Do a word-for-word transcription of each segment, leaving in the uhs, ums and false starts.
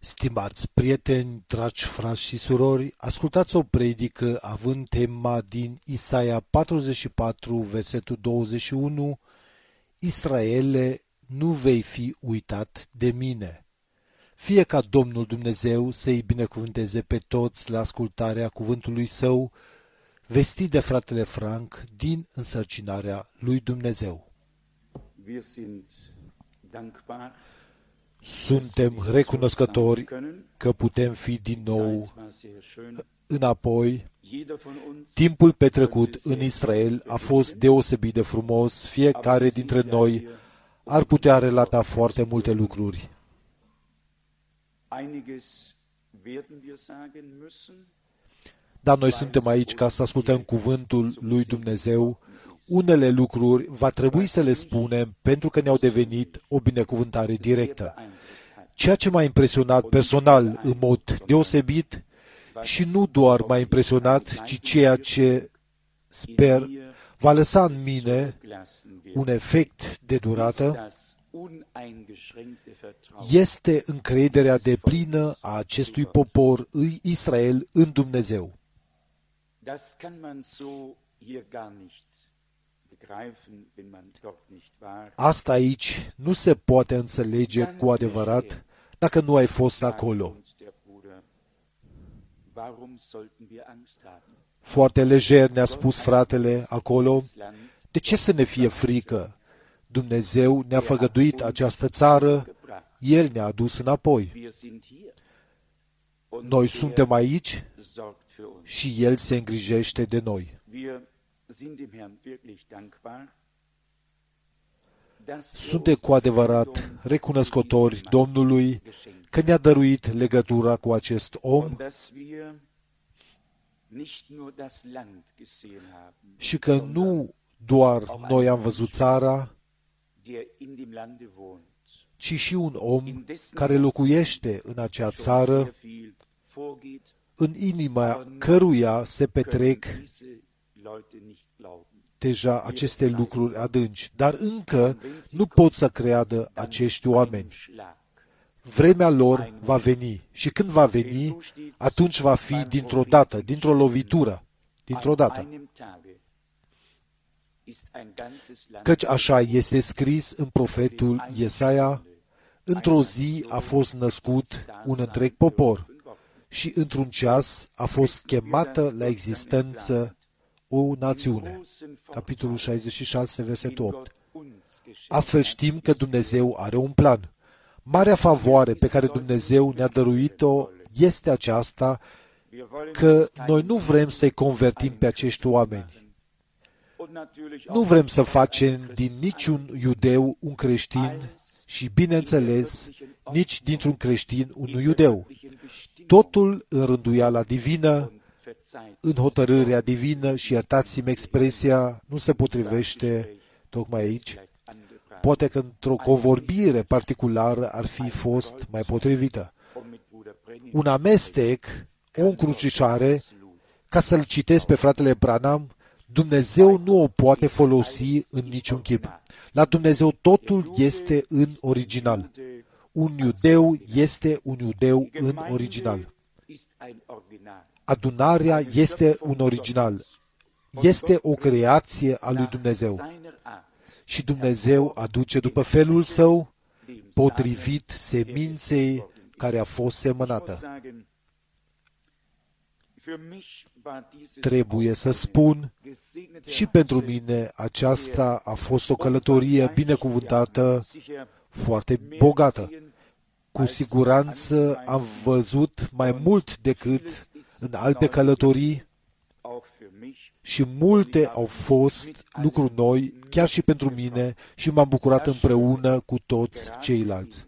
Stimați prieteni, dragi frați și surori, ascultați o predică având tema din Isaia patruzeci și patru, versetul douăzeci și unu, Israele, nu vei fi uitat de mine. Fie ca Domnul Dumnezeu să-i binecuvânteze pe toți la ascultarea cuvântului său, vestit de fratele Frank din însărcinarea lui Dumnezeu. Suntem recunoscători că putem fi din nou înapoi. Timpul petrecut în Israel a fost deosebit de frumos. Fiecare dintre noi ar putea relata foarte multe lucruri. Dar noi suntem aici ca să ascultăm cuvântul lui Dumnezeu. Unele lucruri va trebui să le spunem pentru că ne-au devenit o binecuvântare directă. Ceea ce m-a impresionat personal în mod deosebit și nu doar m-a impresionat, ci ceea ce sper va lăsa în mine un efect de durată, este încrederea deplină a acestui popor Israel în Dumnezeu. Asta aici nu se poate înțelege cu adevărat dacă nu ai fost acolo. Foarte lejer ne-a spus fratele acolo, de ce să ne fie frică? Dumnezeu ne-a făgăduit această țară, El ne-a adus înapoi. Noi suntem aici și El se îngrijește de noi. Suntem cu adevărat recunoscători Domnului că ne-a dăruit legătura cu acest om și că nu doar noi am văzut țara, ci și un om care locuiește în acea țară, în inima căruia se petrec deja aceste lucruri adânci, dar încă nu pot să creadă acești oameni. Vremea lor va veni și când va veni, atunci va fi dintr-o dată, dintr-o lovitură, dintr-o dată. Căci așa este scris în profetul Iesaia, într-o zi a fost născut un întreg popor și într-un ceas a fost chemată la existență o națiune. Capitolul șaizeci și șase, versetul opt. Astfel știm că Dumnezeu are un plan. Marea favoare pe care Dumnezeu ne-a dăruit-o este aceasta, că noi nu vrem să-i convertim pe acești oameni. Nu vrem să facem din niciun iudeu un creștin și, bineînțeles, nici dintr-un creștin un iudeu. Totul în rânduiala divină, în hotărârea divină și, iertați-mi expresia, nu se potrivește tocmai aici. Poate că într-o convorbire particulară ar fi fost mai potrivită. Un amestec, o încrucișare, ca să-l citesc pe fratele Branham, Dumnezeu nu o poate folosi în niciun chip. La Dumnezeu totul este în original. Un iudeu este un iudeu în original. Adunarea este un original. Este o creație a lui Dumnezeu. Și Dumnezeu aduce după felul său, potrivit seminței care a fost semănată. Trebuie să spun, și pentru mine aceasta a fost o călătorie binecuvântată, foarte bogată. Cu siguranță am văzut mai mult decât în alte călătorii și multe au fost lucruri noi, chiar și pentru mine, și m-am bucurat împreună cu toți ceilalți.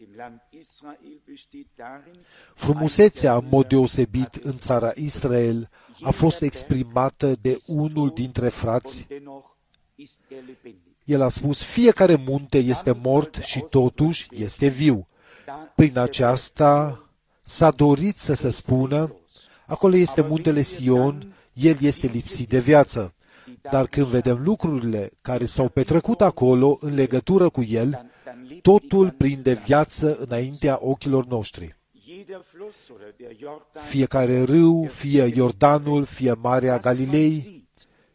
Frumusețea, în mod deosebit, în țara Israel a fost exprimată de unul dintre frați. El a spus, fiecare munte este mort și totuși este viu. Prin aceasta s-a dorit să se spună, acolo este muntele Sion, el este lipsit de viață. Dar când vedem lucrurile care s-au petrecut acolo în legătură cu el, totul prinde viață înaintea ochilor noștri. Fiecare râu, fie Iordanul, fie Marea Galilei,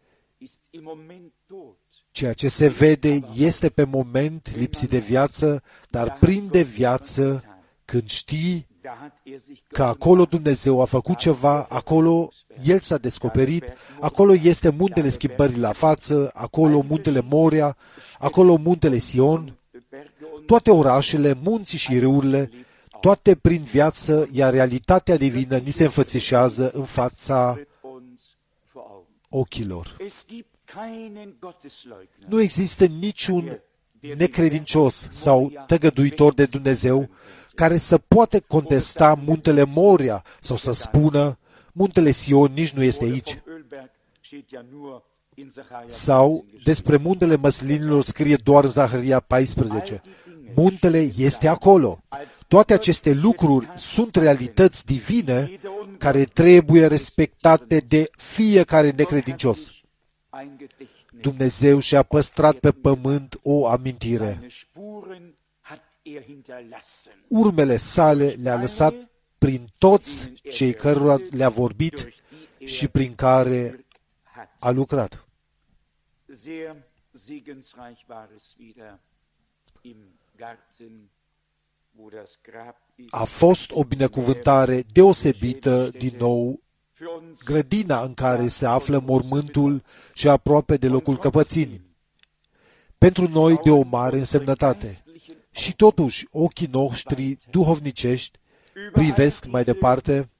ceea ce se vede este pe moment lipsit de viață, dar prinde viață când știi că acolo Dumnezeu a făcut ceva, acolo El s-a descoperit, acolo este muntele schimbării la față, acolo muntele Moria, acolo muntele Sion, toate orașele, munții și râurile, toate prind viață, iar realitatea divină ni se înfățișează în fața ochilor. Nu există niciun necredincios sau tăgăduitor de Dumnezeu care să poată contesta muntele Moria sau să spună muntele Sion nici nu este aici. Sau despre muntele măslinilor scrie doar în Zaharia paisprezece. Muntele este acolo. Toate aceste lucruri sunt realități divine care trebuie respectate de fiecare necredincios. Dumnezeu și-a păstrat pe pământ o amintire. Urmele sale le-a lăsat prin toți cei cărora le-a vorbit și prin care a lucrat. A fost o binecuvântare deosebită din nou grădina în care se află mormântul și aproape de locul căpățânii. Pentru noi de o mare însemnătate. Și totuși ochii noștri duhovnicești privesc mai departe,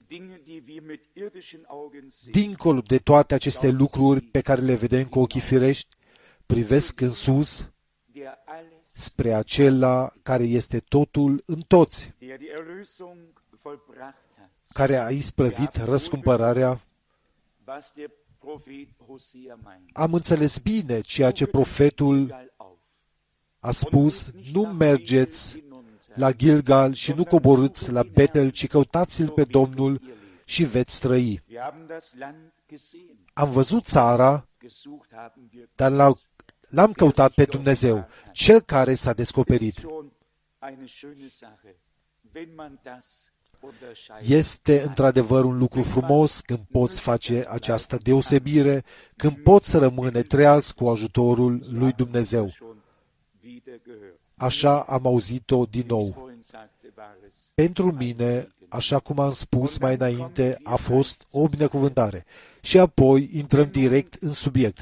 dincolo de toate aceste lucruri pe care le vedem cu ochii firești, privesc în sus spre acela care este totul în toți, care a isprăvit răscumpărarea. Am înțeles bine ceea ce profetul a spus, nu mergeți la Gilgal și nu coborâți la Betel, ci căutați-l pe Domnul și veți trăi. Am văzut țara, dar l-au L-am căutat pe Dumnezeu, Cel care s-a descoperit. Este într-adevăr un lucru frumos când poți face această deosebire, când poți rămâne treaz cu ajutorul lui Dumnezeu. Așa am auzit-o din nou. Pentru mine, așa cum am spus mai înainte, a fost o binecuvântare. Și apoi intrăm direct în subiect.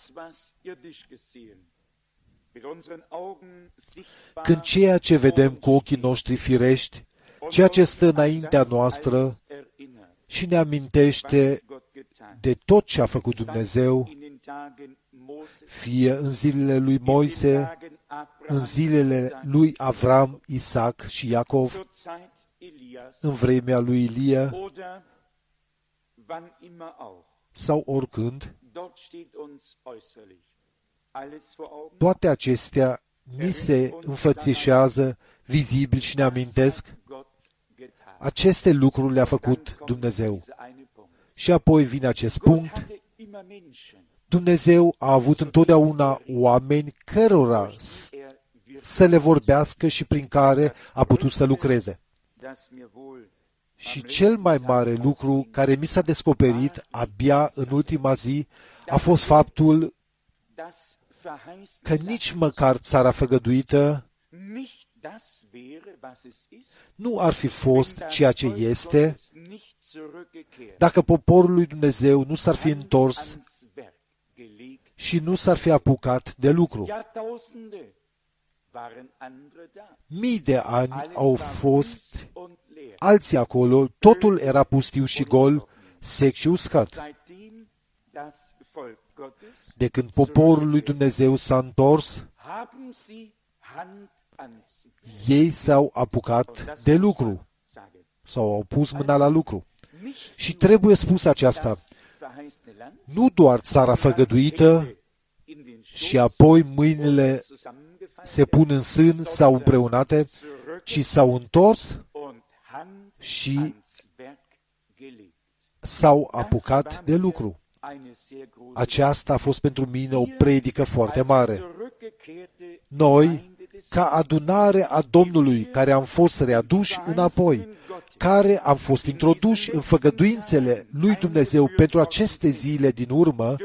Când ceea ce vedem cu ochii noștri firești, ceea ce stă înaintea noastră și ne amintește de tot ce a făcut Dumnezeu, fie în zilele lui Moise, în zilele lui Avram, Isaac și Iacov, în vremea lui Ilia, sau oricând, toate acestea ni se înfățișează vizibil și ne amintesc aceste lucruri le-a făcut Dumnezeu. Și apoi vine acest punct. Dumnezeu a avut întotdeauna oameni cărora să le vorbească și prin care a putut să lucreze. Și cel mai mare lucru care mi s-a descoperit abia în ultima zi a fost faptul că nici măcar țara făgăduită nu ar fi fost ceea ce este dacă poporul lui Dumnezeu nu s-ar fi întors și nu s-ar fi apucat de lucru. Mii de ani au fost alții acolo, totul era pustiu și gol, sec și uscat. De când poporul lui Dumnezeu s-a întors, ei s-au apucat de lucru, sau au pus mâna la lucru. Și trebuie spus aceasta, nu doar țara făgăduită și apoi mâinile se pun în sân sau împreunate, ci s-au întors și s-au apucat de lucru. Aceasta a fost pentru mine o predică foarte mare. Noi ca adunare a Domnului, care am fost readuși înapoi, care am fost introduși în făgăduințele lui Dumnezeu pentru aceste zile din urmă,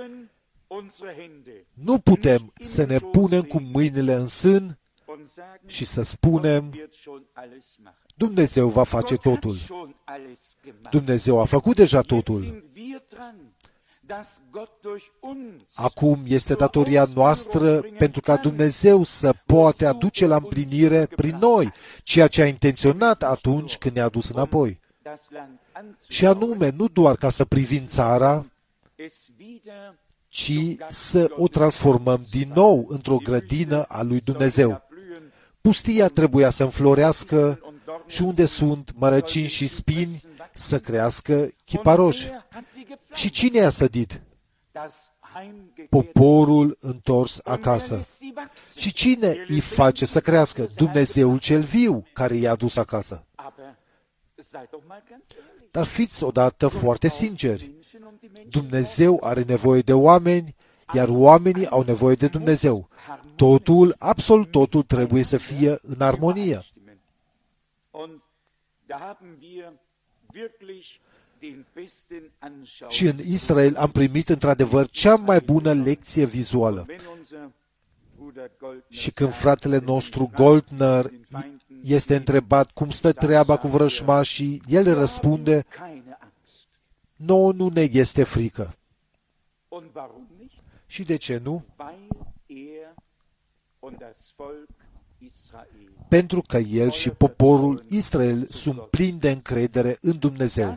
nu putem să ne punem cu mâinile în sân și să spunem, Dumnezeu va face totul. Dumnezeu a făcut deja totul. Acum este datoria noastră pentru ca Dumnezeu să poate aduce la împlinire prin noi ceea ce a intenționat atunci când ne-a dus înapoi. Și anume, nu doar ca să privim țara, ci să o transformăm din nou într-o grădină a lui Dumnezeu. Pustia trebuia să înflorească și unde sunt mărăcini și spini să crească chiparoși. Și cine i-a sădit? Poporul întors acasă. Și cine îi face să crească? Dumnezeul cel viu care i-a dus acasă. Dar fiți odată foarte sinceri. Dumnezeu are nevoie de oameni, iar oamenii au nevoie de Dumnezeu. Totul, absolut totul, trebuie să fie în armonie. Și în Israel am primit într-adevăr cea mai bună lecție vizuală. Și când fratele nostru Goldner este întrebat cum stă treaba cu vrăjmașii, el răspunde, nouă nu ne este frică. Și de ce nu? Pentru că el și poporul Israel sunt plini de încredere în Dumnezeu.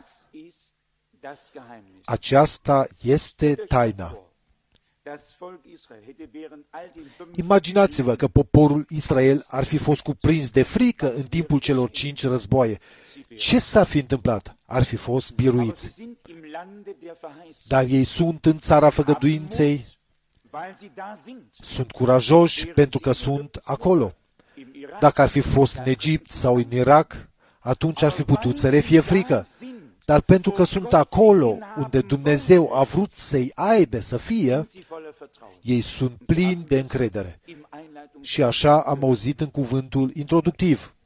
Aceasta este taina. Imaginați-vă că poporul Israel ar fi fost cuprins de frică în timpul celor cinci războaie. Ce s-ar fi întâmplat? Ar fi fost biruiți. Dar ei sunt în țara făgăduinței, sunt curajoși pentru că sunt acolo. Dacă ar fi fost în Egipt sau în Irak, atunci ar fi putut să le fie frică. Dar pentru că sunt acolo unde Dumnezeu a vrut să-i aibă să fie, ei sunt plini de încredere. Și așa am auzit în cuvântul introductiv.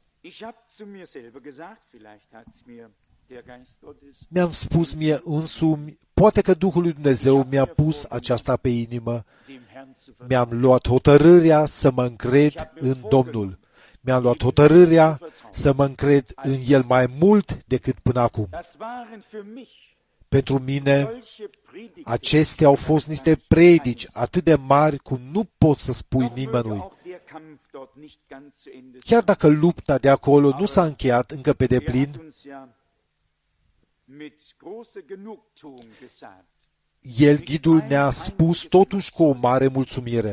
Mi-am spus mie însumi, poate că Duhul lui Dumnezeu mi-a pus aceasta pe inimă. Mi-am luat hotărârea să mă încred în Domnul. Mi-am luat hotărârea să mă încred în El mai mult decât până acum. Pentru mine, acestea au fost niște predici atât de mari cum nu poți să spui nimănui. Chiar dacă lupta de acolo nu s-a încheiat încă pe deplin, El, ghidul, ne-a spus totuși cu o mare mulțumire.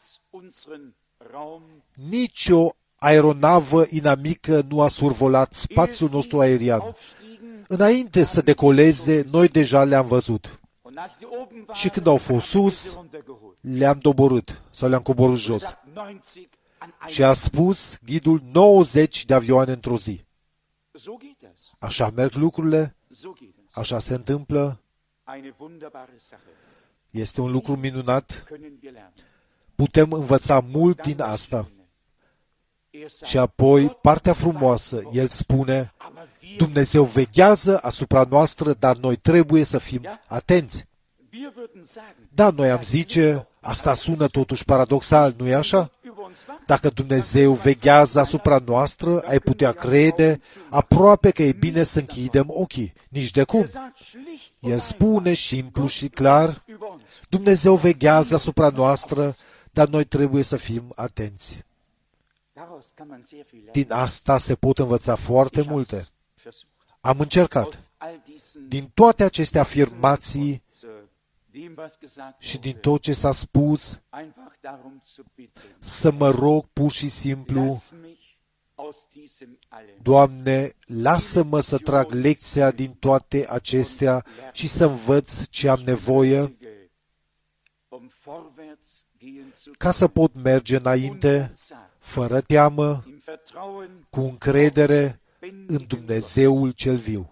Nici o aeronavă inamică nu a survolat spațiul nostru aerian. Înainte să decoleze, noi deja le-am văzut. Și când au fost sus, le-am doborât sau le-am coborât jos. Și a spus ghidul nouăzeci de avioane într-o zi. Așa merg lucrurile, așa se întâmplă. Este un lucru minunat. Putem învăța mult din asta. Și apoi, partea frumoasă, el spune, Dumnezeu veghează asupra noastră, dar noi trebuie să fim atenți. Da, noi am zice, asta sună totuși paradoxal, nu-i așa? Dacă Dumnezeu veghează asupra noastră, ai putea crede aproape că e bine să închidem ochii. Nici de cum. El spune simplu și clar, Dumnezeu veghează asupra noastră, dar noi trebuie să fim atenți. Din asta se pot învăța foarte multe. Am încercat. Din toate aceste afirmații și din tot ce s-a spus, să mă rog pur și simplu, Doamne, lasă-mă să trag lecția din toate acestea și să învăț ce am nevoie ca să pot merge înainte, fără teamă, cu încredere în Dumnezeul cel viu.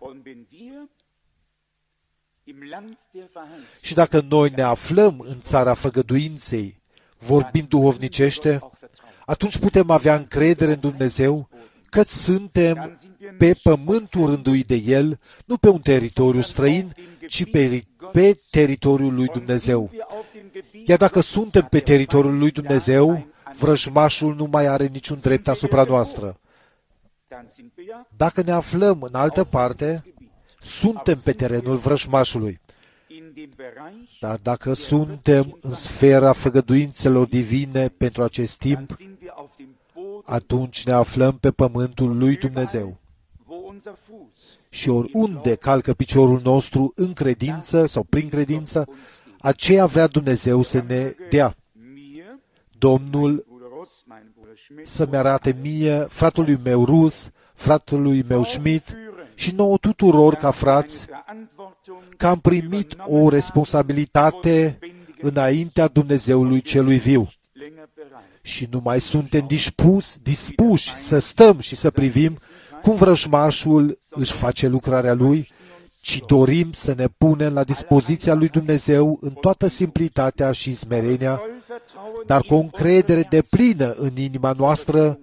Și dacă noi ne aflăm în țara făgăduinței, vorbind duhovnicește, atunci putem avea încredere în Dumnezeu că suntem pe pământul rânduit de El, nu pe un teritoriu străin, ci pe, pe teritoriul lui Dumnezeu. Iar dacă suntem pe teritoriul lui Dumnezeu, vrăjmașul nu mai are niciun drept asupra noastră. Dacă ne aflăm în altă parte, suntem pe terenul vrăjmașului. Dar dacă suntem în sfera făgăduințelor divine pentru acest timp, atunci ne aflăm pe pământul lui Dumnezeu. Și oriunde calcă piciorul nostru în credință sau prin credință, aceea vrea Dumnezeu să ne dea. Domnul să-mi arate mie, fratului meu Rus, fratului meu Schmidt și nouă tuturor ca frați, că am primit o responsabilitate înaintea Dumnezeului celui viu. Și nu mai suntem dispus, dispuși să stăm și să privim cum vrăjmașul își face lucrarea lui, ci dorim să ne punem la dispoziția lui Dumnezeu în toată simplitatea și smerenia, dar cu o încredere deplină în inima noastră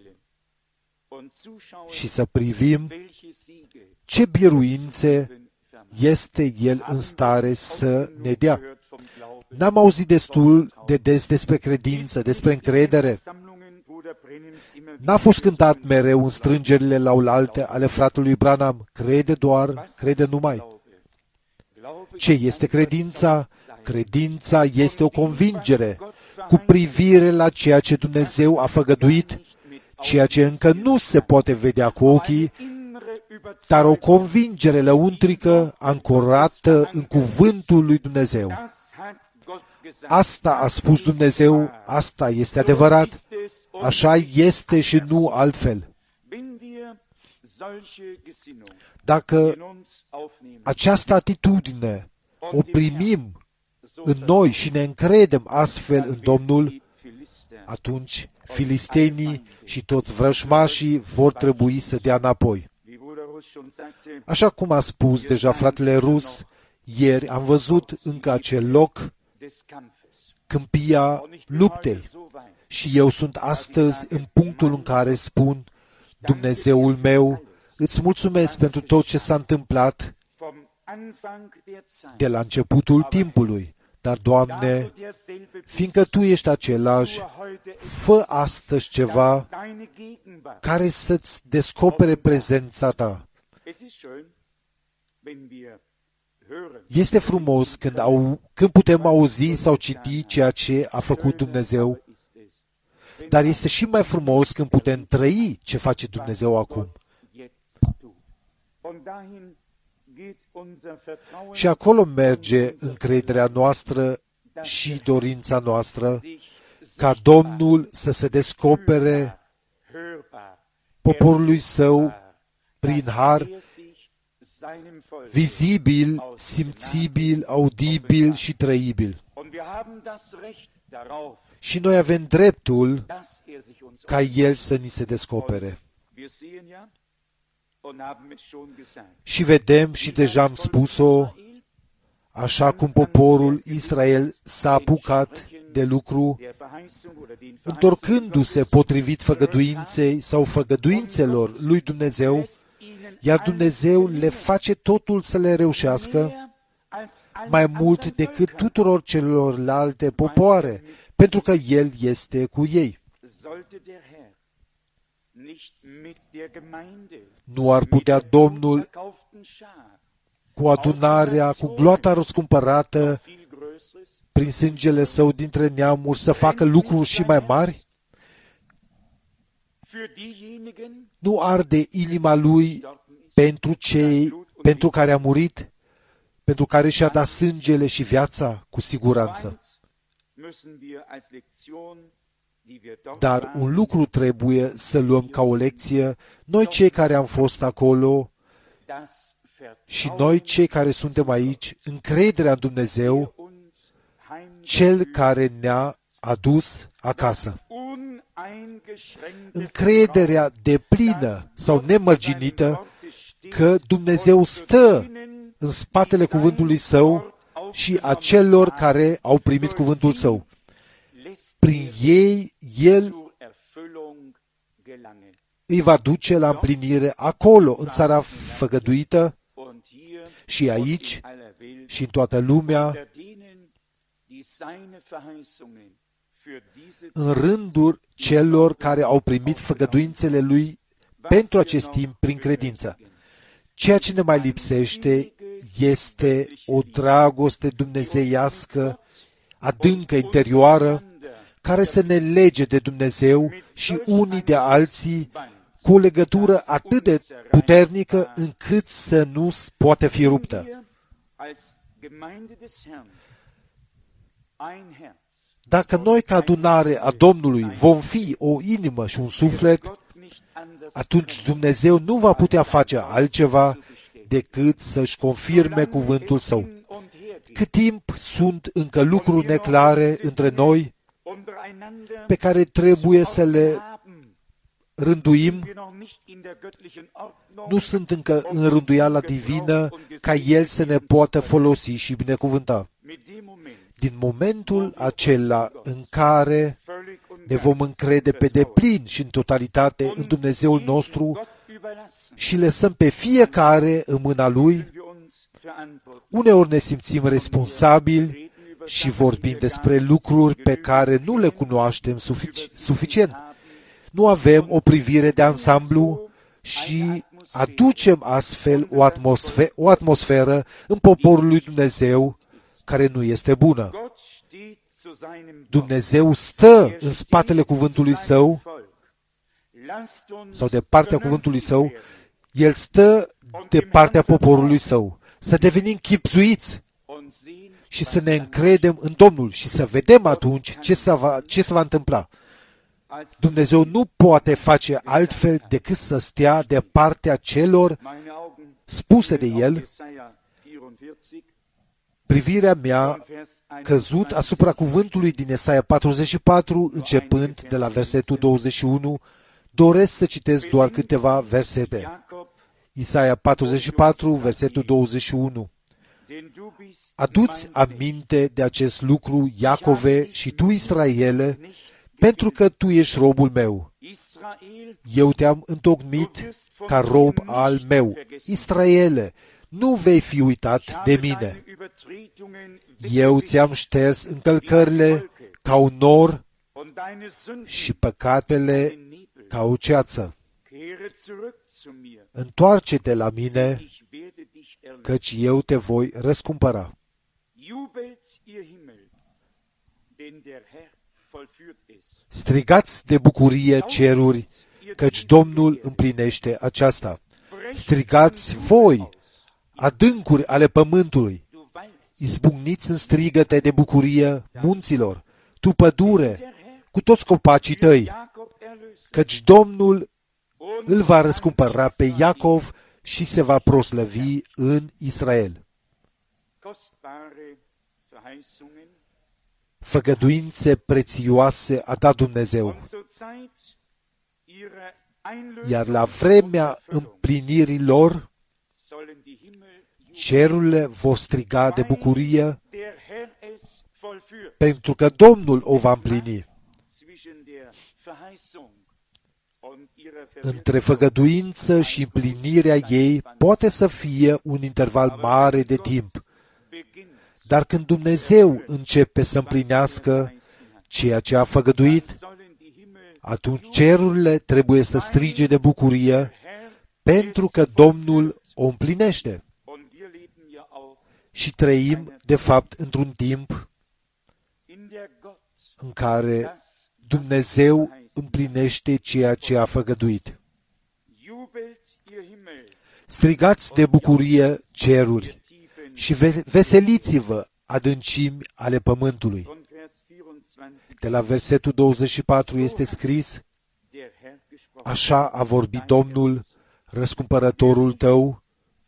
și să privim ce biruințe este El în stare să ne dea. N-am auzit destul de des despre credință, despre încredere. N-a fost cântat mereu în strângerile la oaltă ale fratelui Branham. Crede doar, crede numai. Ce este credința? Credința este o convingere cu privire la ceea ce Dumnezeu a făgăduit, ceea ce încă nu se poate vedea cu ochii, dar o convingere lăuntrică ancorată în cuvântul lui Dumnezeu. Asta a spus Dumnezeu, asta este adevărat, așa este și nu altfel. Dacă această atitudine o primim în noi și ne încredem astfel în Domnul, atunci filistenii și toți vrăjmașii vor trebui să dea înapoi. Așa cum a spus deja fratele Rus, ieri am văzut încă acel loc, câmpia luptei. Și eu sunt astăzi în punctul în care spun, Dumnezeul meu, îți mulțumesc pentru tot ce s-a întâmplat de la începutul timpului. Dar, Doamne, fiindcă Tu ești același, fă astăzi ceva care să-ți descopere prezența Ta. Este frumos când, au, când putem auzi sau citi ceea ce a făcut Dumnezeu, dar este și mai frumos când putem trăi ce face Dumnezeu acum. Și acolo merge încrederea noastră și dorința noastră ca Domnul să se descopere poporului Său prin har, vizibil, simțibil, audibil și trăibil. Și noi avem dreptul ca El să ni se descopere. Și vedem, și deja am spus-o, așa cum poporul Israel s-a apucat de lucru, întorcându-se potrivit făgăduinței sau făgăduințelor lui Dumnezeu, iar Dumnezeu le face totul să le reușească mai mult decât tuturor celorlalte popoare, pentru că El este cu ei. Nu ar putea Domnul cu adunarea, cu gloata răscumpărată, prin sângele Său dintre neamuri, să facă lucruri și mai mari? Nu arde inima Lui pentru cei pentru care a murit, pentru care și-a dat sângele și viața, cu siguranță. Dar un lucru trebuie să luăm ca o lecție, noi cei care am fost acolo și noi cei care suntem aici, încrederea în Dumnezeu, Cel care ne-a adus acasă. Încrederea deplină sau nemărginită că Dumnezeu stă în spatele cuvântului Său și a celor care au primit cuvântul Său. Prin ei, El îi va duce la împlinire acolo, în țara făgăduită, și aici, și în toată lumea, în rândul celor care au primit făgăduințele lui pentru acest timp prin credință. Ceea ce ne mai lipsește este o dragoste dumnezeiască, adâncă, interioară, care să ne lege de Dumnezeu și unii de alții cu o legătură atât de puternică încât să nu poate fi ruptă. Dacă noi, ca adunare a Domnului, vom fi o inimă și un suflet, atunci Dumnezeu nu va putea face altceva decât să-și confirme cuvântul Său. Cât timp sunt încă lucruri neclare între noi, pe care trebuie să le rânduim, nu sunt încă în rânduiala divină ca El să ne poată folosi și binecuvânta. Din momentul acela în care ne vom încrede pe deplin și în totalitate în Dumnezeul nostru și lăsăm pe fiecare în mâna Lui, uneori ne simțim responsabili și vorbim despre lucruri pe care nu le cunoaștem sufic- suficient. Nu avem o privire de ansamblu și aducem astfel o atmosferă, o atmosferă în poporul lui Dumnezeu care nu este bună. Dumnezeu stă în spatele cuvântului Său sau de partea cuvântului Său, El stă de partea poporului Său. Să devenim chipzuiți și să ne încredem în Domnul și să vedem atunci ce se va, ce se va întâmpla. Dumnezeu nu poate face altfel decât să stea de partea celor spuse de El. Privirea mea căzut asupra cuvântului din Esaia patruzeci și patru, începând de la versetul douăzeci și unu, doresc să citesc doar câteva versete. Isaia patruzeci și patru, versetul douăzeci și unu. Adu-ți aminte de acest lucru, Iacove, și tu, Israele, pentru că tu ești robul meu. Eu te-am întocmit ca rob al meu. Israele, nu vei fi uitat de mine. Eu ți-am șters încălcările ca un nor și păcatele ca o ceață. Întoarce-te la mine, căci eu te voi răscumpăra. Strigați de bucurie, ceruri, căci Domnul împlinește aceasta. Strigați voi, adâncuri ale pământului, izbucniți în strigăte de bucurie munților, tu pădure, cu toți copacii tăi, căci Domnul îl va răscumpăra pe Iacov și se va proslăvi în Israel. Făgăduințe prețioase a dat Dumnezeu, iar la vremea împlinirii lor, cerurile vor striga de bucurie, pentru că Domnul o va împlini. Între făgăduință și împlinirea ei poate să fie un interval mare de timp, dar când Dumnezeu începe să împlinească ceea ce a făgăduit, atunci cerurile trebuie să strige de bucurie, pentru că Domnul o împlinește. Și trăim, de fapt, într-un timp în care Dumnezeu împlinește ceea ce a făgăduit. Strigați de bucurie, ceruri, și veseliți-vă, adâncimi ale pământului. De la versetul douăzeci și patru este scris: Așa a vorbit Domnul, răscumpărătorul tău,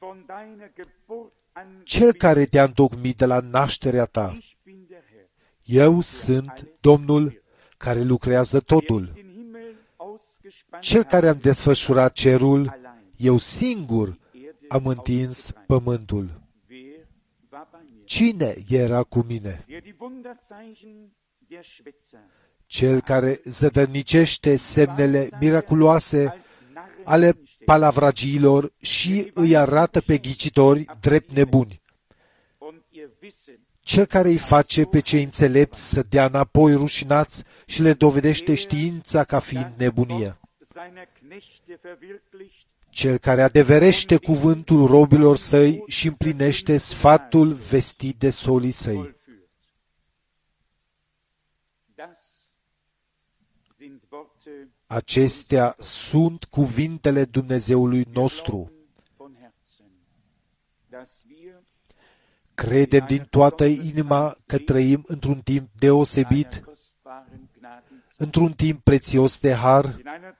cel care te-a întocmit de la nașterea ta. Eu sunt Domnul care lucrează totul. Cel care am desfășurat cerul, eu singur am întins pământul. Cine era cu mine? Cel care zădărnicește semnele miraculoase ale palavragiilor și îi arată pe ghicitori drept nebuni. Cel care îi face pe cei înțelepți să dea înapoi rușinați și le dovedește știința ca fiind nebunie. Cel care adeverește cuvântul robilor săi și împlinește sfatul vestit de solii săi. Acestea sunt cuvintele Dumnezeului nostru. Credem din toată inima că trăim într-un timp deosebit, într-un timp prețios de har,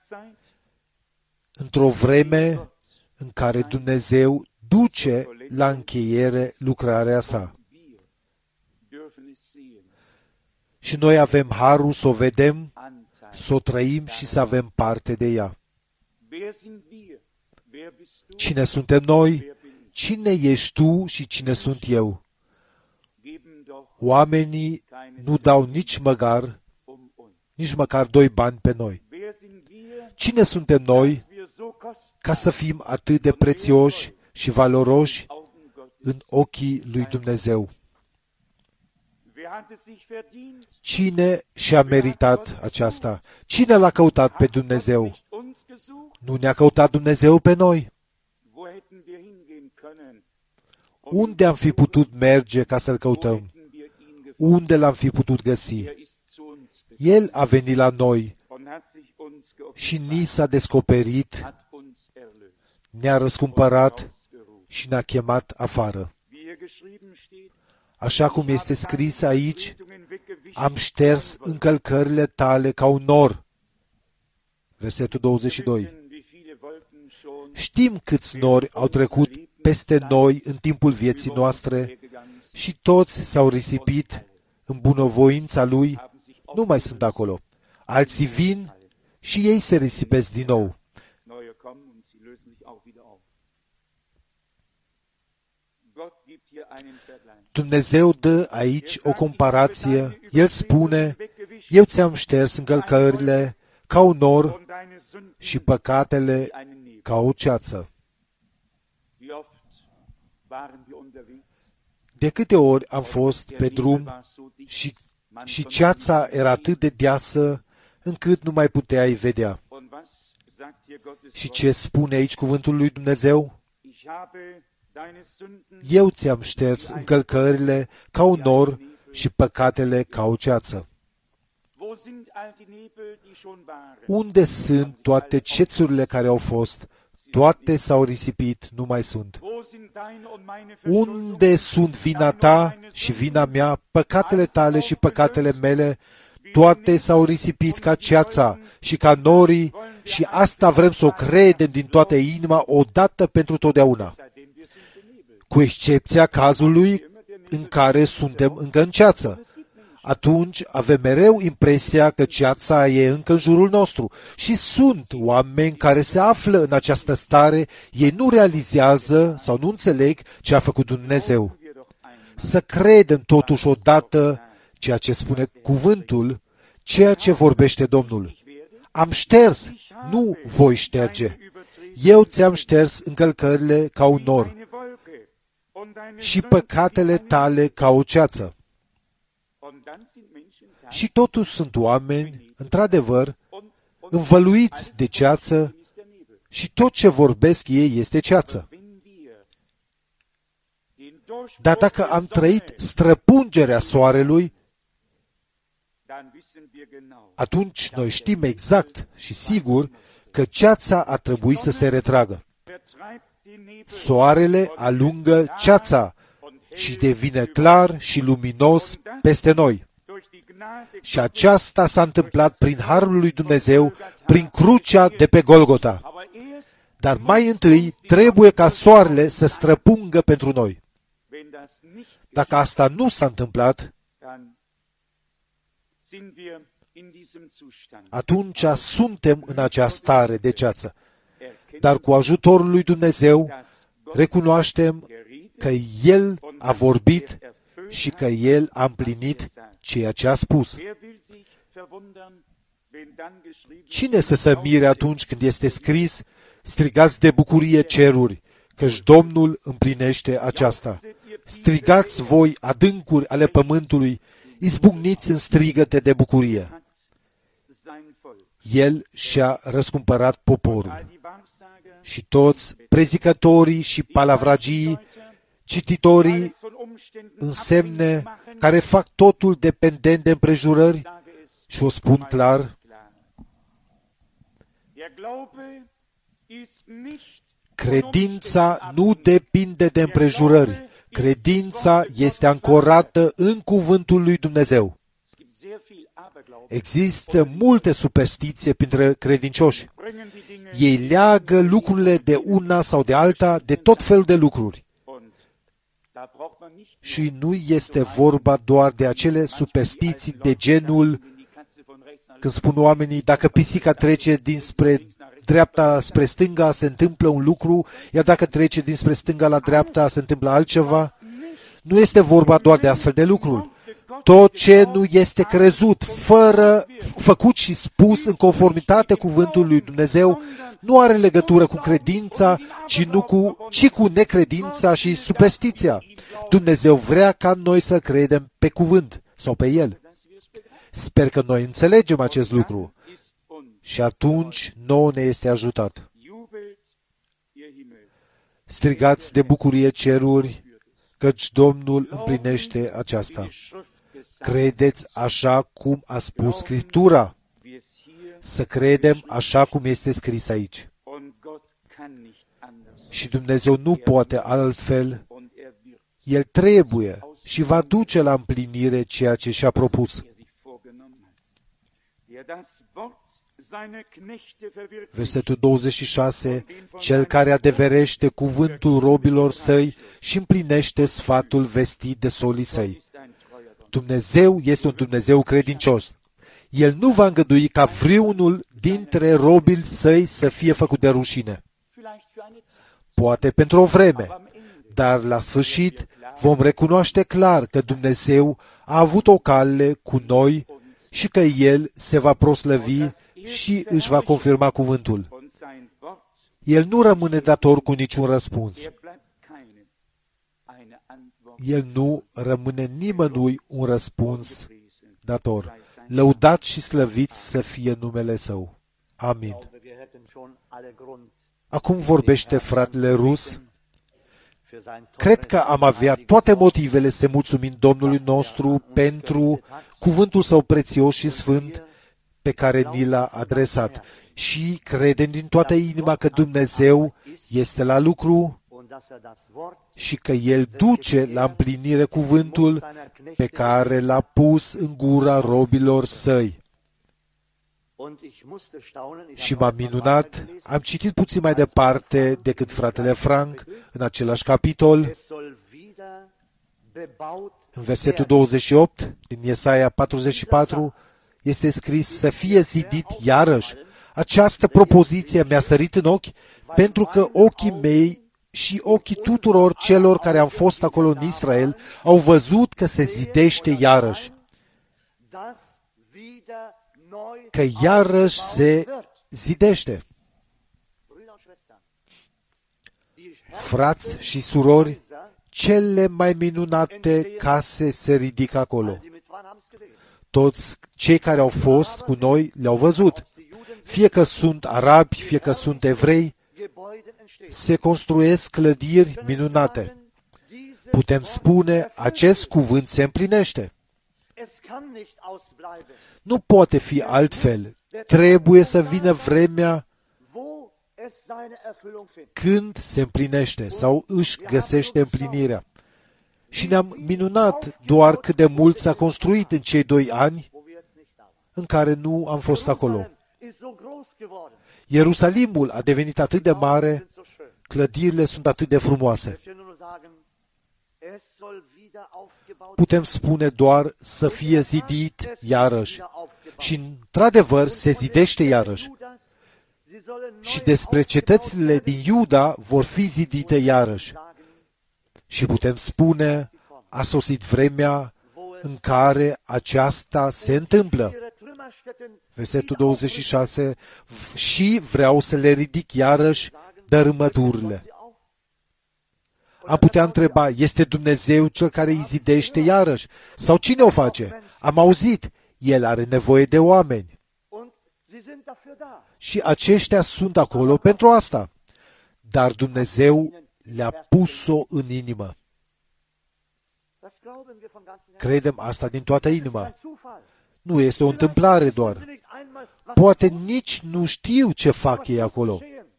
într-o vreme în care Dumnezeu duce la încheiere lucrarea sa. Și noi avem harul să o vedem, să o trăim și să avem parte de ea. Cine suntem noi? Cine ești tu și cine sunt eu? Oamenii nu dau nici măcar, nici măcar doi bani pe noi. Cine suntem noi ca să fim atât de prețioși și valoroși în ochii lui Dumnezeu? Cine și-a meritat aceasta? Cine l-a căutat pe Dumnezeu? Nu ne-a căutat Dumnezeu pe noi? Unde am fi putut merge ca să-L căutăm? Unde l-am fi putut găsi? El a venit la noi și ni s-a descoperit, ne-a răscumpărat și ne-a chemat afară. Așa cum este scris aici, am șters încălcările tale ca un nor. Versetul douăzeci și doi. Știm câți nori au trecut peste noi în timpul vieții noastre și toți s-au risipit în bunăvoința Lui, nu mai sunt acolo. Alții vin și ei se risipesc din nou. Dumnezeu dă aici o comparație. El spune, eu ți-am șters încălcările ca un nor și păcatele ca o ceață. De câte ori am fost pe drum și, și ceața era atât de deasă încât nu mai puteai vedea. Și ce spune aici cuvântul lui Dumnezeu? Eu ți-am șters încălcările ca un nor și păcatele ca o ceață. Unde sunt toate cețurile care au fost? Toate s-au risipit, nu mai sunt. Unde sunt vina ta și vina mea, păcatele tale și păcatele mele? Toate s-au risipit ca ceața și ca norii și asta vrem să o credem din toată inima, odată pentru totdeauna. Cu excepția cazului în care suntem încă în ceață. Atunci avem mereu impresia că ceața e încă în jurul nostru. Și sunt oameni care se află în această stare, ei nu realizează sau nu înțeleg ce a făcut Dumnezeu. Să credem totuși odată ceea ce spune cuvântul, ceea ce vorbește Domnul. Am șters, nu voi șterge. Eu ți-am șters încălcările ca un nor și păcatele tale ca o ceață. Și totuși sunt oameni, într-adevăr, învăluiți de ceață și tot ce vorbesc ei este ceață. Dar dacă am trăit străpungerea soarelui, atunci noi știm exact și sigur că ceața a trebuit să se retragă. Soarele alungă ceața și devine clar și luminos peste noi. Și aceasta s-a întâmplat prin harul lui Dumnezeu, prin crucea de pe Golgota. Dar mai întâi trebuie ca soarele să străpungă pentru noi. Dacă asta nu s-a întâmplat, atunci suntem în această stare de ceață. Dar cu ajutorul lui Dumnezeu recunoaștem că El a vorbit și că El a împlinit ceea ce a spus. Cine să se mire atunci când este scris Strigați de bucurie ceruri, căci Domnul împlinește aceasta. Strigați voi adâncuri ale pământului, izbucniți în strigăte de bucurie. El și-a răscumpărat poporul. Și toți prezicătorii și palavragii, cititorii, însemne, care fac totul dependent de împrejurări, și o spun clar, credința nu depinde de împrejurări. Credința este ancorată în cuvântul lui Dumnezeu. Există multe superstiții printre credincioși. Ei leagă lucrurile de una sau de alta, de tot felul de lucruri. Și nu este vorba doar de acele superstiții de genul, când spun oamenii, dacă pisica trece dinspre dreapta spre stânga, se întâmplă un lucru, iar dacă trece dinspre stânga la dreapta, se întâmplă altceva. Nu este vorba doar de astfel de lucruri. Tot ce nu este crezut, fără, făcut și spus în conformitate cu cuvântul lui Dumnezeu, nu are legătură cu credința, ci, nu cu, ci cu necredința și superstiția. Dumnezeu vrea ca noi să credem pe cuvânt sau pe El. Sper că noi înțelegem acest lucru. Și atunci nouă ne este ajutat. Strigați de bucurie ceruri, căci Domnul împlinește aceasta. Credeți așa cum a spus Scriptura. Să credem așa cum este scris aici. Și Dumnezeu nu poate altfel. El trebuie și va duce la împlinire ceea ce și-a propus. Versetul douăzeci și șase, cel care adeverește cuvântul robilor săi și împlinește sfatul vestit de solii săi. Dumnezeu este un Dumnezeu credincios. El nu va îngădui ca vreunul dintre robii săi să fie făcut de rușine. Poate pentru o vreme, dar la sfârșit vom recunoaște clar că Dumnezeu a avut o cale cu noi și că El se va proslăvi și își va confirma cuvântul. El nu rămâne dator cu niciun răspuns. El nu rămâne nimănui un răspuns dator. Lăudat și slăvit să fie numele Său. Amin. Acum vorbește fratele Rus. Cred că am avea toate motivele să mulțumim Domnului nostru pentru cuvântul Său prețios și sfânt pe care ni l-a adresat. Și credem din toată inima că Dumnezeu este la lucru și că El duce la împlinire cuvântul pe care l-a pus în gura robilor Săi. Și m-am minunat, am citit puțin mai departe decât fratele Frank, în același capitol, în versetul douăzeci și opt, din Iesaia patruzeci și patru, este scris să fie zidit iarăși. Această propoziție mi-a sărit în ochi, pentru că ochii mei și ochii tuturor celor care au fost acolo în Israel au văzut că se zidește iarăși. Că iarăși se zidește. Frați și surori, cele mai minunate case se ridică acolo. Toți cei care au fost cu noi le-au văzut. Fie că sunt arabi, fie că sunt evrei, se construiesc clădiri minunate. Putem spune, acest cuvânt se împlinește. Nu poate fi altfel. Trebuie să vină vremea când se împlinește sau își găsește împlinirea. Și ne-am minunat doar cât de mult s-a construit în cei doi ani în care nu am fost acolo. Ierusalimul a devenit atât de mare, clădirile sunt atât de frumoase. Putem spune doar să fie zidit iarăși. Și, într-adevăr, se zidește iarăși. Și despre cetățile din Iuda vor fi zidite iarăși. Și putem spune, a sosit vremea în care aceasta se întâmplă. Versetul douăzeci și șase, și vreau să le ridic iarăși dărâmăturile. Am putea întreba, este Dumnezeu cel care îi zidește iarăși? Sau cine o face? Am auzit, El are nevoie de oameni. Și aceștia sunt acolo pentru asta. Dar Dumnezeu le-a pus-o în inimă. Credem asta din toată inima. Nu este o întâmplare doar. Poate nici nu știu ce fac ei acolo.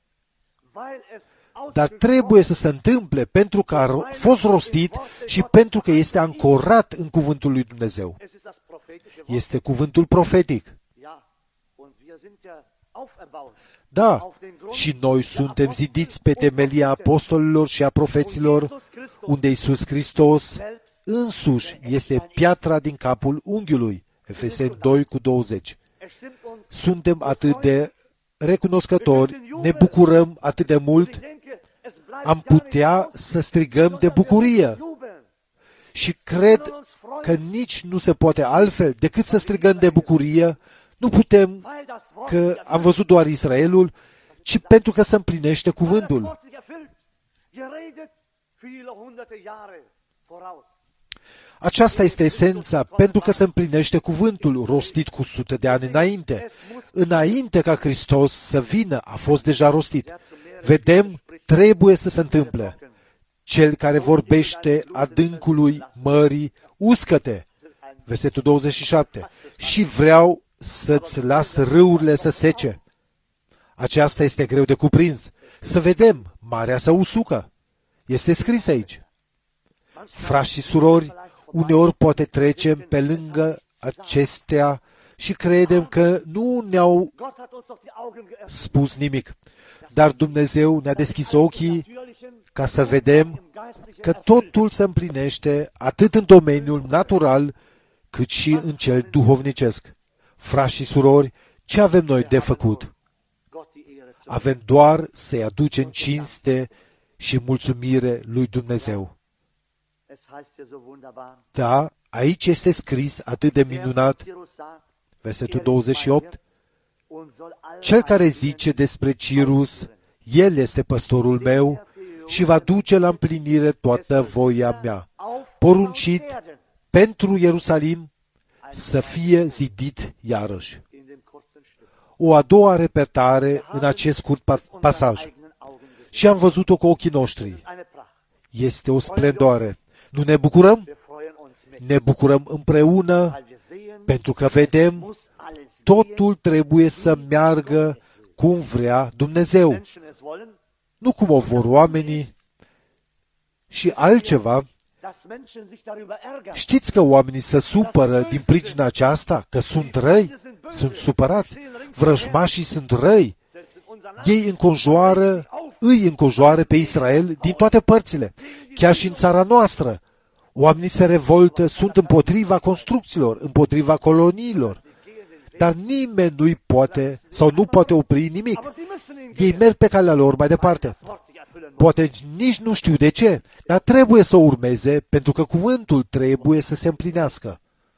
Dar trebuie să se întâmple pentru că a fost rostit și pentru că este ancorat în cuvântul lui Dumnezeu. Este cuvântul profetic. Da, și noi suntem zidiți pe temelia apostolilor și a profeților, unde Iisus Hristos însuși este piatra din capul unghiului. Efeseni doi cu douăzeci. Suntem atât de recunoscători, ne bucurăm atât de mult, am putea să strigăm de bucurie. Și cred că nici nu se poate altfel decât să strigăm de bucurie. Nu putem că am văzut doar Israelul, ci pentru că se împlinește cuvântul. Aceasta este esența, pentru că se împlinește cuvântul, rostit cu sute de ani înainte. Înainte ca Hristos să vină, a fost deja rostit. Vedem, trebuie să se întâmple. Cel care vorbește adâncului mării, uscă-te. Versetul douăzeci și șapte. Și vreau să-ți las râurile să sece. Aceasta este greu de cuprins. Să vedem, marea să usucă. Este scris aici. Frați și surori, uneori poate trecem pe lângă acestea și credem că nu ne-au spus nimic. Dar Dumnezeu ne-a deschis ochii ca să vedem că totul se împlinește atât în domeniul natural cât și în cel duhovnicesc. Frați și surori, ce avem noi de făcut? Avem doar să-i aducem cinste și mulțumire lui Dumnezeu. Da, aici este scris atât de minunat, versetul douăzeci și opt, cel care zice despre Cirus, el este păstorul meu și va duce la împlinire toată voia mea, poruncit pentru Ierusalim să fie zidit iarăși. O a doua repetare în acest scurt pasaj. Și am văzut-o cu ochii noștri. Este o splendoare. Nu ne bucurăm? Ne bucurăm împreună pentru că vedem totul trebuie să meargă cum vrea Dumnezeu. Nu cum o vor oamenii. Și altceva, știți că oamenii se supără din pricina aceasta, că sunt răi, sunt supărați, vrăjmașii sunt răi. Ei înconjoară, îi înconjoară pe Israel din toate părțile, chiar și în țara noastră. Oamenii se revoltă, sunt împotriva construcțiilor, împotriva coloniilor. Dar nimeni nu-i poate sau nu poate opri nimic. Ei merg pe calea lor mai departe. Poate nici nu știu de ce, dar trebuie să o urmeze pentru că cuvântul trebuie să se împlinească.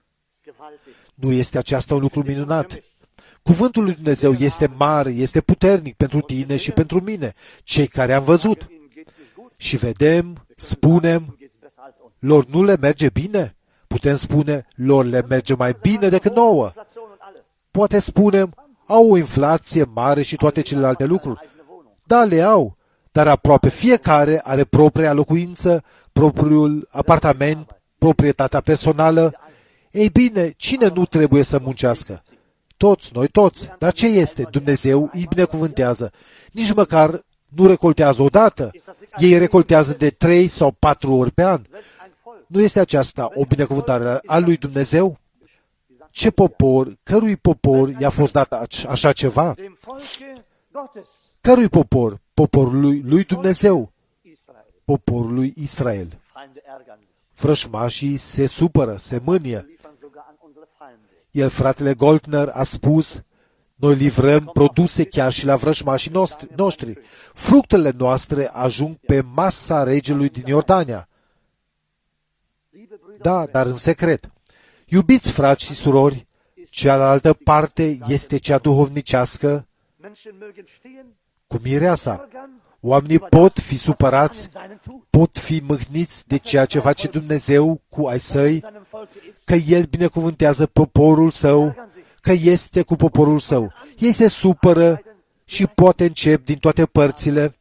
Nu este aceasta un lucru minunat? Cuvântul lui Dumnezeu este mare, este puternic pentru tine și pentru mine, cei care am văzut. Și vedem, spunem, lor nu le merge bine? Putem spune, lor le merge mai bine decât nouă. Poate spunem, au o inflație mare și toate celelalte lucruri. Da, le au, dar aproape fiecare are propria locuință, propriul apartament, proprietatea personală. Ei bine, cine nu trebuie să muncească? Toți, noi toți. Dar ce este? Dumnezeu îi binecuvântează. Nici măcar nu recoltează odată. Ei recoltează de trei sau patru ori pe an. Nu este aceasta o binecuvântare a lui Dumnezeu? Ce popor, cărui popor i-a fost dat așa ceva? Cărui popor? Poporului lui Dumnezeu. Poporului Israel. Vrăjmașii se supără, se mânie. El, fratele Goldner, a spus, noi livrăm produse chiar și la vrăjmașii noștri, noștri. Fructele noastre ajung pe masa regelui din Iordania. Da, dar în secret. Iubiți frați și surori, cealaltă parte este cea duhovnicească, cu mireasa. Oamenii pot fi supărați, pot fi mâhniți de ceea ce face Dumnezeu cu ai săi, că El binecuvântează poporul său, că este cu poporul său. Ei se supără și poate încep din toate părțile,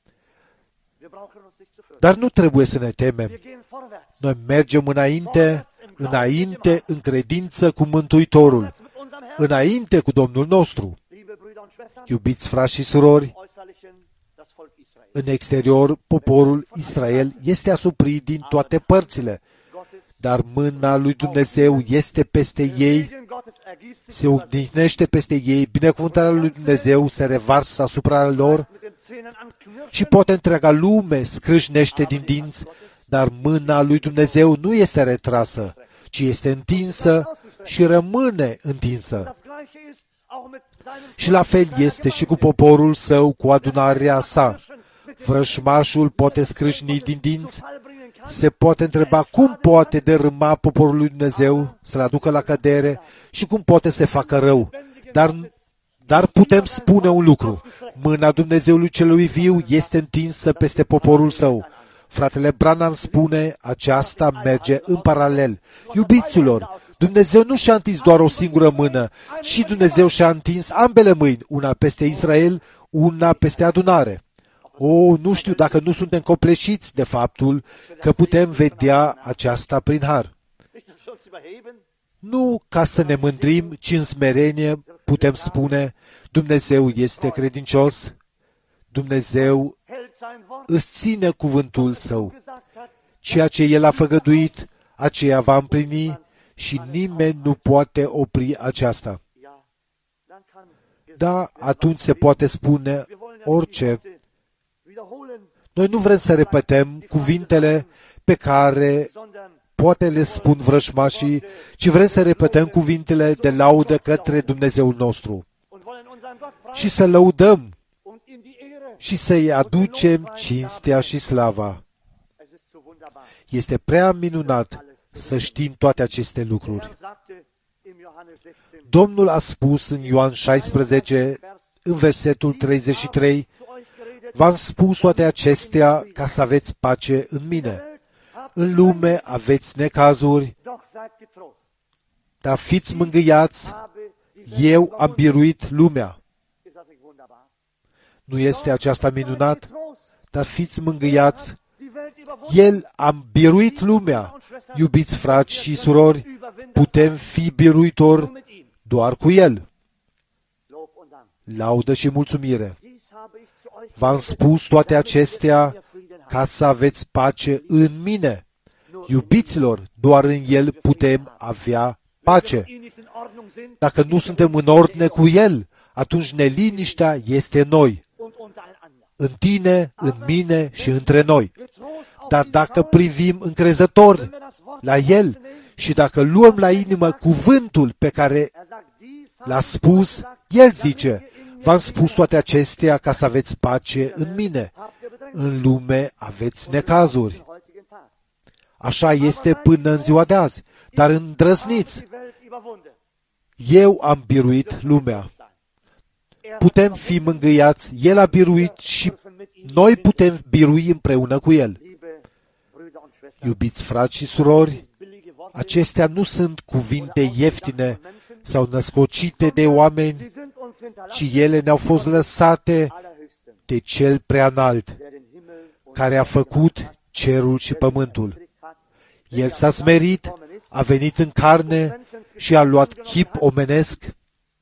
dar nu trebuie să ne temem. Noi mergem înainte, înainte în credință cu Mântuitorul, înainte cu Domnul nostru. Iubiți frați și surori, în exterior, poporul Israel este asuprit din toate părțile, dar mâna lui Dumnezeu este peste ei, se odihnește peste ei, binecuvântarea lui Dumnezeu se revarsă asupra lor și poate întreaga lume scrâșnește din dinți, dar mâna lui Dumnezeu nu este retrasă, ci este întinsă și rămâne întinsă. Și la fel este și cu poporul său, cu adunarea sa. Vrăjmașul poate scrâșni din dinți, se poate întreba cum poate dărâma poporul lui Dumnezeu, să-l aducă la cădere și cum poate să facă rău. Dar, dar putem spune un lucru, mâna Dumnezeului celui viu este întinsă peste poporul său. Fratele Branham spune, aceasta merge în paralel. Iubiților, Dumnezeu nu și-a întins doar o singură mână, și Dumnezeu și-a întins ambele mâini, una peste Israel, una peste adunare. O, nu știu dacă nu suntem copleșiți de faptul că putem vedea aceasta prin har. Nu ca să ne mândrim, ci în smerenie putem spune, Dumnezeu este credincios, Dumnezeu îți ține cuvântul său. Ceea ce El a făgăduit, aceea va împlini și nimeni nu poate opri aceasta. Da, atunci se poate spune orice. Noi nu vrem să repetăm cuvintele pe care poate le spun vrăjmașii, ci vrem să repetăm cuvintele de laudă către Dumnezeul nostru și să lăudăm și să-i aducem cinstea și slava. Este prea minunat să știm toate aceste lucruri. Domnul a spus în Ioan șaisprezece, în versetul treizeci și trei, v-am spus toate acestea ca să aveți pace în mine. În lume aveți necazuri, dar fiți mângâiați, eu am biruit lumea. Nu este aceasta minunat? Dar fiți mângâiați, El a biruit lumea. Iubiți frați și surori, putem fi biruitori doar cu El. Laudă și mulțumire. V-am spus toate acestea ca să aveți pace în mine. Iubiților, doar în El putem avea pace. Dacă nu suntem în ordine cu El, atunci neliniștea este în noi, în tine, în mine și între noi. Dar dacă privim încrezători la El și dacă luăm la inimă cuvântul pe care l-a spus, El zice, v-am spus toate acestea ca să aveți pace în mine. În lume aveți necazuri. Așa este până în ziua de azi. Dar îndrăzniți, eu am biruit lumea. Putem fi mângâiați, El a biruit și noi putem birui împreună cu El. Iubiți frați și surori, acestea nu sunt cuvinte ieftine sau născocite de oameni, ci ele ne-au fost lăsate de Cel Preaînalt, care a făcut cerul și pământul. El s-a smerit, a venit în carne și a luat chip omenesc.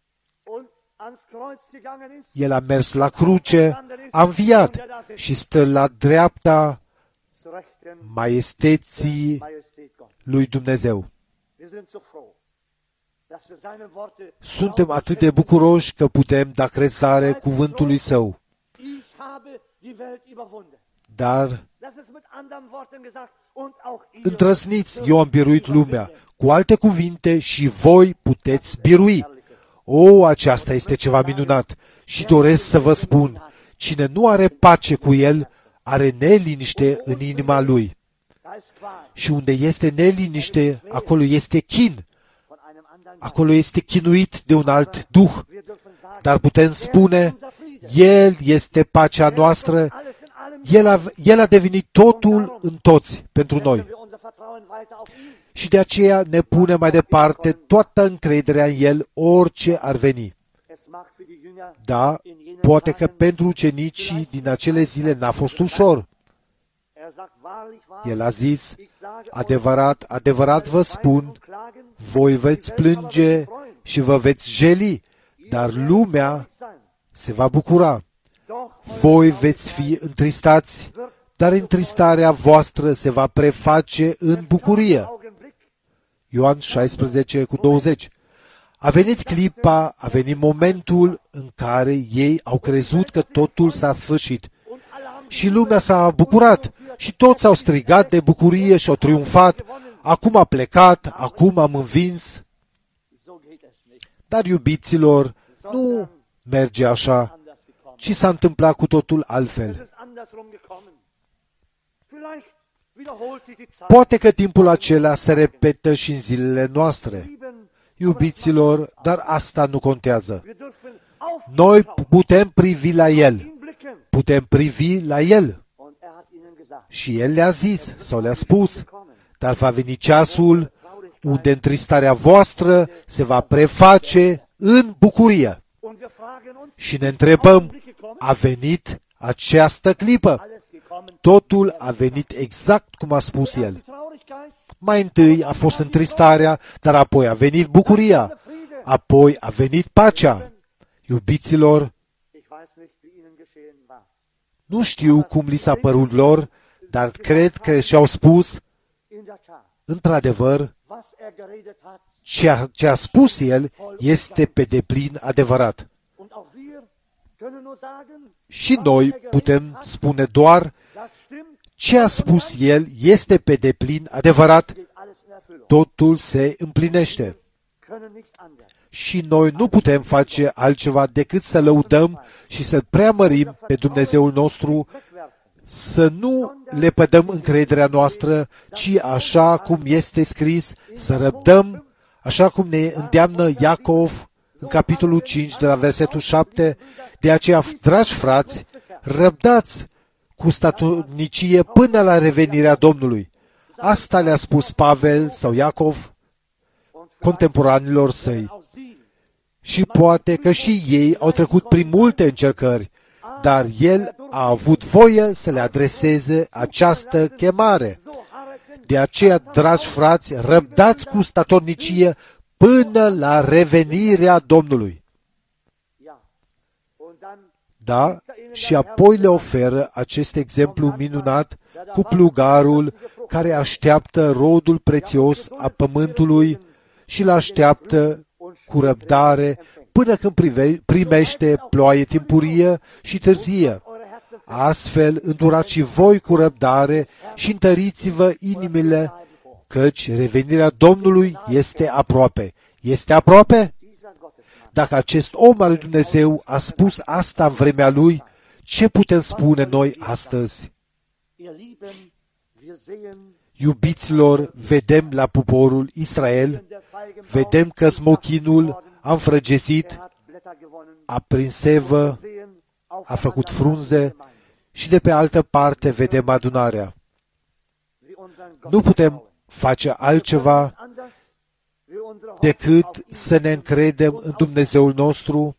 El a mers la cruce, a înviat și stă la dreapta maiesteții lui Dumnezeu. Suntem atât de bucuroși că putem da crezare cuvântului Său. Dar îndrăzniți, eu am biruit lumea. Cu alte cuvinte, și voi puteți birui. O, aceasta este ceva minunat și doresc să vă spun, cine nu are pace cu El, are neliniște în inima lui. Și unde este neliniște, acolo este chin. acolo este chinuit de un alt duh, dar putem spune, El este pacea noastră, El a, El a devenit totul în toți pentru noi. Și de aceea ne pune mai departe toată încrederea în El, orice ar veni. Da, poate că pentru ucenicii din acele zile n-a fost ușor. El a zis, adevărat, adevărat vă spun, voi veți plânge și vă veți jeli, dar lumea se va bucura. Voi veți fi întristați, dar întristarea voastră se va preface în bucurie. Ioan șaisprezece cu douăzeci. A venit clipa, a venit momentul în care ei au crezut că totul s-a sfârșit. Și lumea s-a bucurat și toți au strigat de bucurie și au triumfat. Acum a plecat, acum am învins. Dar, iubiților, nu merge așa, ci s-a întâmplat cu totul altfel. Poate că timpul acela se repetă și în zilele noastre. Iubiților, dar asta nu contează. Noi putem privi la El. Putem privi la El. Și El le-a zis, sau le-a spus, dar va veni ceasul unde întristarea voastră se va preface în bucurie. Și ne întrebăm, a venit această clipă? Totul a venit exact cum a spus El. Mai întâi a fost întristarea, dar apoi a venit bucuria, apoi a venit pacea. Iubiților, nu știu cum li s-a părut lor, dar cred că și-au spus, într-adevăr, ceea ce a spus El este pe deplin adevărat. Și noi putem spune doar, ce a spus El este pe deplin adevărat, totul se împlinește. Și noi nu putem face altceva decât să lăudăm și să-L preamărim pe Dumnezeul nostru, să nu le pădăm încrederea noastră, ci așa cum este scris, să răbdăm, așa cum ne îndeamnă Iacov în capitolul cinci, de la versetul șapte, de aceea, dragi frați, răbdați cu statornicie până la revenirea Domnului. Asta le-a spus Pavel sau Iacov contemporanilor săi. Și poate că și ei au trecut prin multe încercări, dar El a avut voie să le adreseze această chemare. De aceea, dragi frați, răbdați cu statornicie până la revenirea Domnului. Da, și apoi le oferă acest exemplu minunat cu plugarul care așteaptă rodul prețios a pământului și îl așteaptă cu răbdare până când primește ploaie timpurie și târzie. Astfel, îndurați și voi cu răbdare și întăriți-vă inimile, căci revenirea Domnului este aproape. Este aproape? Dacă acest om al lui Dumnezeu a spus asta în vremea lui, ce putem spune noi astăzi? Iubiților, vedem la poporul Israel, vedem că smochinul a înfrăgesit, a prins sevă, a făcut frunze și de pe altă parte vedem adunarea. Nu putem face altceva decât să ne încredem în Dumnezeul nostru.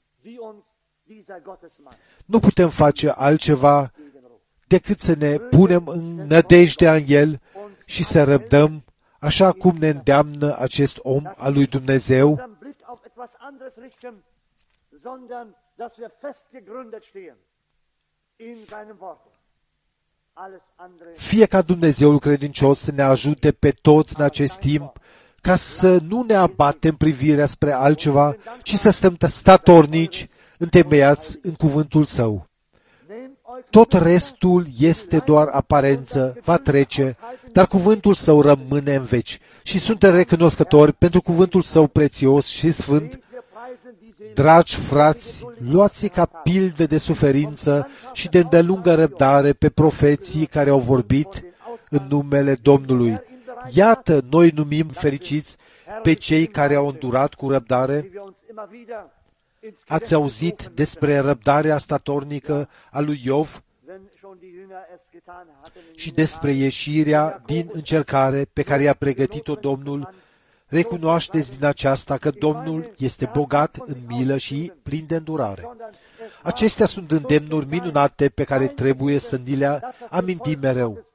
Nu putem face altceva decât să ne punem în nădejdea în El și să răbdăm, așa cum ne îndeamnă acest om al lui Dumnezeu, fie ca Dumnezeul credincios să ne ajute pe toți în acest timp, ca să nu ne abatem privirea spre altceva, ci să stăm statornici, întemeiați în cuvântul Său. Tot restul este doar aparență, va trece, dar cuvântul Său rămâne în veci. Și suntem recunoscători pentru cuvântul Său prețios și sfânt. Dragi frați, luați ca pildă de suferință și de îndelungă răbdare pe profeții care au vorbit în numele Domnului. Iată, noi numim fericiți pe cei care au îndurat cu răbdare. Ați auzit despre răbdarea statornică a lui Iov și despre ieșirea din încercare pe care i-a pregătit-o Domnul. Recunoașteți din aceasta că Domnul este bogat în milă și plin de îndurare. Acestea sunt îndemnuri minunate pe care trebuie să ni le amintim mereu.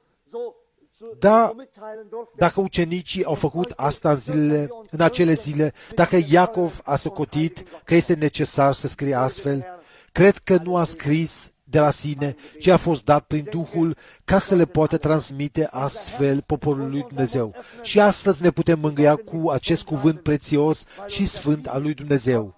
Da, dacă ucenicii au făcut asta în, zilele, în acele zile, dacă Iacov a socotit că este necesar să scrie astfel, cred că nu a scris de la sine, ci a fost dat prin Duhul ca să le poată transmite astfel poporului lui Dumnezeu. Și astăzi ne putem mângâia cu acest cuvânt prețios și sfânt al lui Dumnezeu.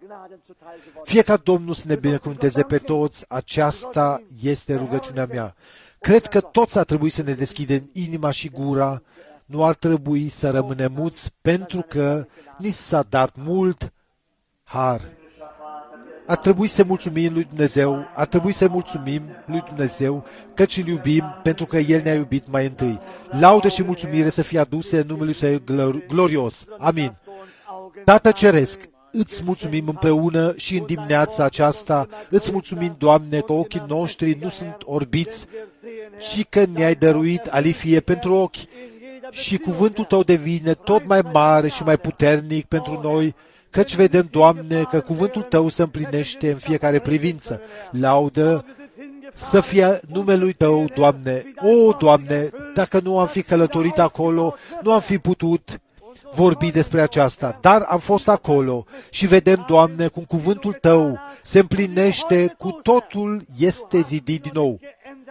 Fie ca Domnul să ne binecuvânteze pe toți, aceasta este rugăciunea mea. Cred că toți ar trebui să ne deschidem inima și gura, nu ar trebui să rămânem muți, pentru că ni s-a dat mult har. Ar trebui să mulțumim lui Dumnezeu, ar trebui să mulțumim lui Dumnezeu, căci îl iubim, pentru că El ne-a iubit mai întâi. Laudă și mulțumire să fie aduse în numele Său glorios. Amin. Tată Ceresc, îți mulțumim împreună și în dimineața aceasta, îți mulțumim, Doamne, că ochii noștri nu sunt orbiți și că ne-ai dăruit alifie pentru ochi și cuvântul Tău devine tot mai mare și mai puternic pentru noi, căci vedem, Doamne, că cuvântul Tău se împlinește în fiecare privință. Laudă să fie numelui Tău, Doamne. O, Doamne, dacă nu am fi călătorit acolo, nu am fi putut vorbi despre aceasta, dar am fost acolo și vedem, Doamne, cum cuvântul Tău se împlinește, cu totul este zidit din nou.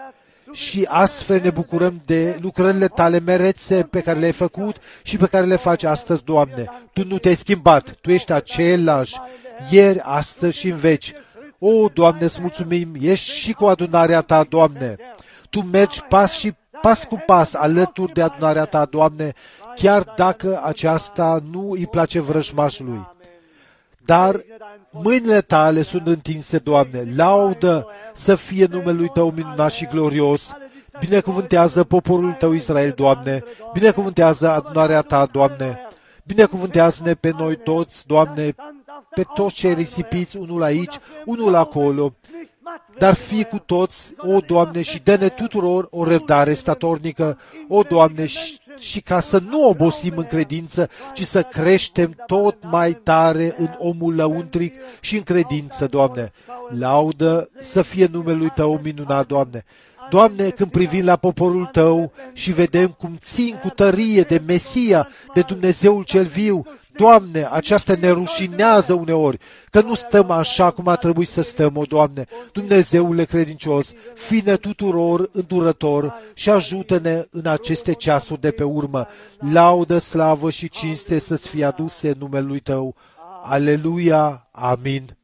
Și astfel ne bucurăm de lucrările Tale merețe pe care le-ai făcut și pe care le faci astăzi, Doamne. Tu nu te-ai schimbat, Tu ești același, ieri, astăzi și în veci. O, Doamne, îți mulțumim, ești și cu adunarea Ta, Doamne. Tu mergi pas și pas cu pas alături de adunarea Ta, Doamne, chiar dacă aceasta nu îi place vrăjmașului. Dar mâinile Tale sunt întinse, Doamne, laudă să fie numele Tău minunat și glorios. Binecuvântează poporul Tău Israel, Doamne, binecuvântează adunarea Ta, Doamne, binecuvântează-ne pe noi toți, Doamne, pe toți cei risipiți, unul aici, unul acolo, dar fii cu toți, o, Doamne, și dă-ne tuturor o răbdare statornică, o, Doamne, și, și ca să nu obosim în credință, ci să creștem tot mai tare în omul lăuntric și în credință, Doamne. Laudă să fie numele Tău minunat, Doamne. Doamne, când privim la poporul Tău și vedem cum țin cu tărie de Mesia, de Dumnezeul cel viu, Doamne, aceasta ne rușinează uneori, că nu stăm așa cum ar trebui să stăm, o Doamne. Dumnezeule credincios, fii-ne tuturor îndurător și ajută-ne în aceste ceasuri de pe urmă. Laudă, slavă și cinste să-ți fie aduse în numele Tău. Aleluia, amin.